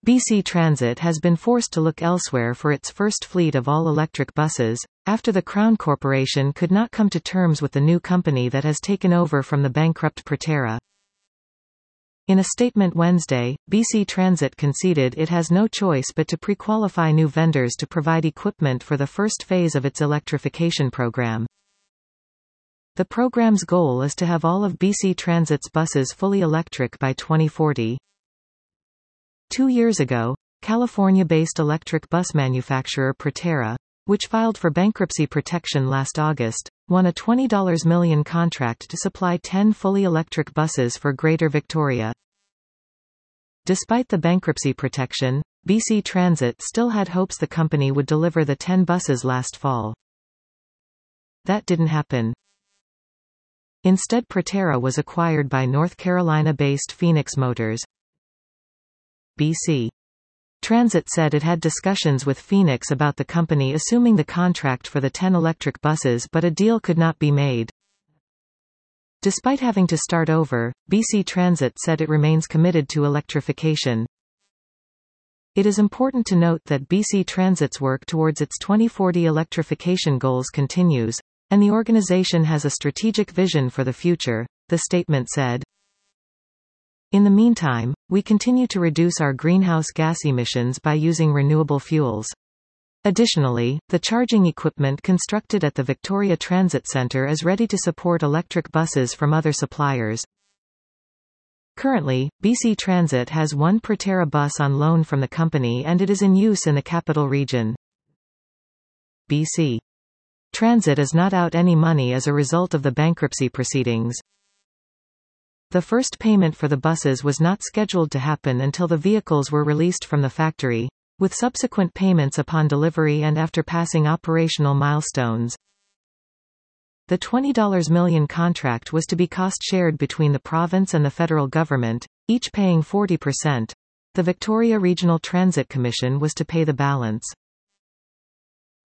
BC Transit has been forced to look elsewhere for its first fleet of all-electric buses, after the Crown Corporation could not come to terms with the new company that has taken over from the bankrupt Proterra. In a statement Wednesday, BC Transit conceded it has no choice but to pre-qualify new vendors to provide equipment for the first phase of its electrification program. The program's goal is to have all of BC Transit's buses fully electric by 2040. 2 years ago, California-based electric bus manufacturer Proterra, which filed for bankruptcy protection last August, won a $20 million contract to supply 10 fully electric buses for Greater Victoria. Despite the bankruptcy protection, BC Transit still had hopes the company would deliver the 10 buses last fall. That didn't happen. Instead, Proterra was acquired by North Carolina-based Phoenix Motors. BC Transit said it had discussions with Phoenix about the company assuming the contract for the 10 electric buses, but a deal could not be made. Despite having to start over, BC Transit said it remains committed to electrification. It is important to note that BC Transit's work towards its 2040 electrification goals continues, and the organization has a strategic vision for the future, the statement said. In the meantime, we continue to reduce our greenhouse gas emissions by using renewable fuels. Additionally, the charging equipment constructed at the Victoria Transit Centre is ready to support electric buses from other suppliers. Currently, BC Transit has one Proterra bus on loan from the company and it is in use in the capital region. BC Transit is not out any money as a result of the bankruptcy proceedings. The first payment for the buses was not scheduled to happen until the vehicles were released from the factory, with subsequent payments upon delivery and after passing operational milestones. The $20 million contract was to be cost-shared between the province and the federal government, each paying 40%. The Victoria Regional Transit Commission was to pay the balance.